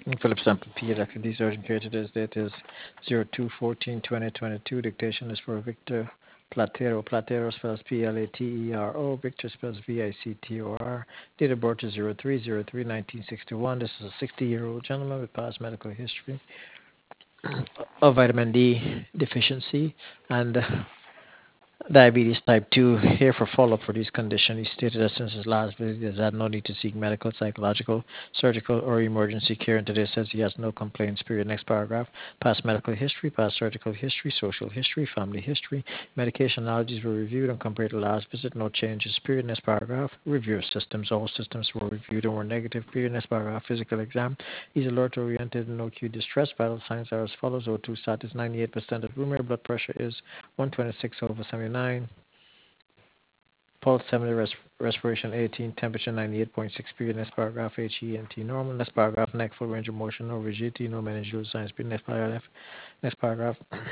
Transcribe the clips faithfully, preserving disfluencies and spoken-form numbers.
Philip Sample P. Doctor D. Surgeon Care. Today's date is zero two fourteen twenty twenty-two. Dictation is for Victor Platero. Platero spells P L A T E R O. Victor spells V I C T O R. Date of birth is zero three zero three nineteen sixty-one. This is a sixty year old gentleman with past medical history of vitamin D deficiency and diabetes type two. Here for follow-up for these conditions. He stated that since his last visit, he has had no need to seek medical, psychological, surgical, or emergency care. And today says he has no complaints. Period. Next paragraph. Past medical history, past surgical history, social history, family history. Medication allergies were reviewed and compared to last visit. No changes. Period. Next paragraph. Review of systems. All systems were reviewed and were negative. Period. Next paragraph. Physical exam. He's alert-oriented and no acute distress. Vital signs are as follows. O two status ninety-eight percent of room air. Blood pressure is one twenty-six over seventy-nine. Pulse seventy, res- respiration eighteen, temperature ninety-eight point six. Period. Next paragraph. H E N T normal. Next paragraph. Neck full range of motion, no rigidity, no meningeal signs. Period. Next paragraph. Next paragraph.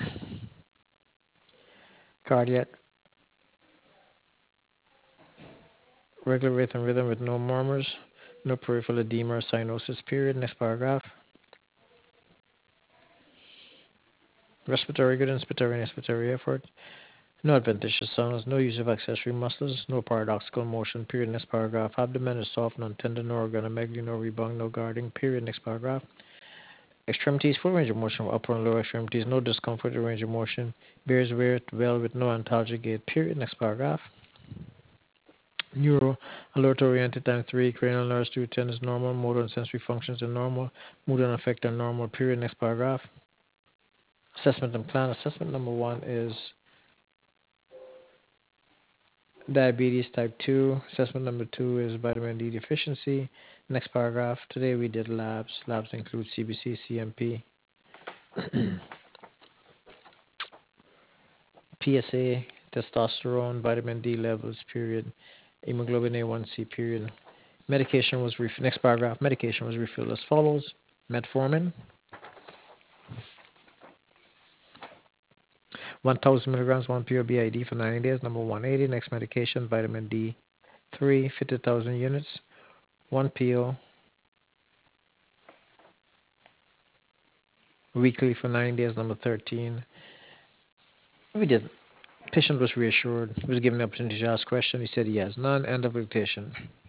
Cardiac regular rhythm rhythm with no murmurs, no peripheral edema or cyanosis. Period. Next paragraph. Respiratory good, inspiratory and expiratory effort. No adventitious sounds, no use of accessory muscles, no paradoxical motion. Period. Next paragraph. Abdomen is soft, non-tender, no organomegaly, no rebound, no guarding. Period. Next paragraph. Extremities, full range of motion, upper and lower extremities, no discomfort or range of motion. Bears wear well with no antalgic gait. Period. Next paragraph. Neuro, alert oriented times three, cranial nerves two ten is normal, motor and sensory functions are normal, mood and affect are normal. Period. Next paragraph. Assessment and plan. Assessment number one is diabetes type two. Assessment number two is vitamin D deficiency. Next paragraph. Today we did labs. Labs include C B C, C M P, P S A, testosterone, vitamin D levels, period. Hemoglobin A one C, period. Medication was ref- next paragraph. Medication was refilled as follows: metformin, one thousand milligrams, one pill B I D for ninety days. Number one eighty. Next medication, vitamin D three, fifty thousand units, one pill weekly for ninety days. Number thirteen. We did. Patient was reassured. He was given the opportunity to ask questions. He said he has none. End of dictation.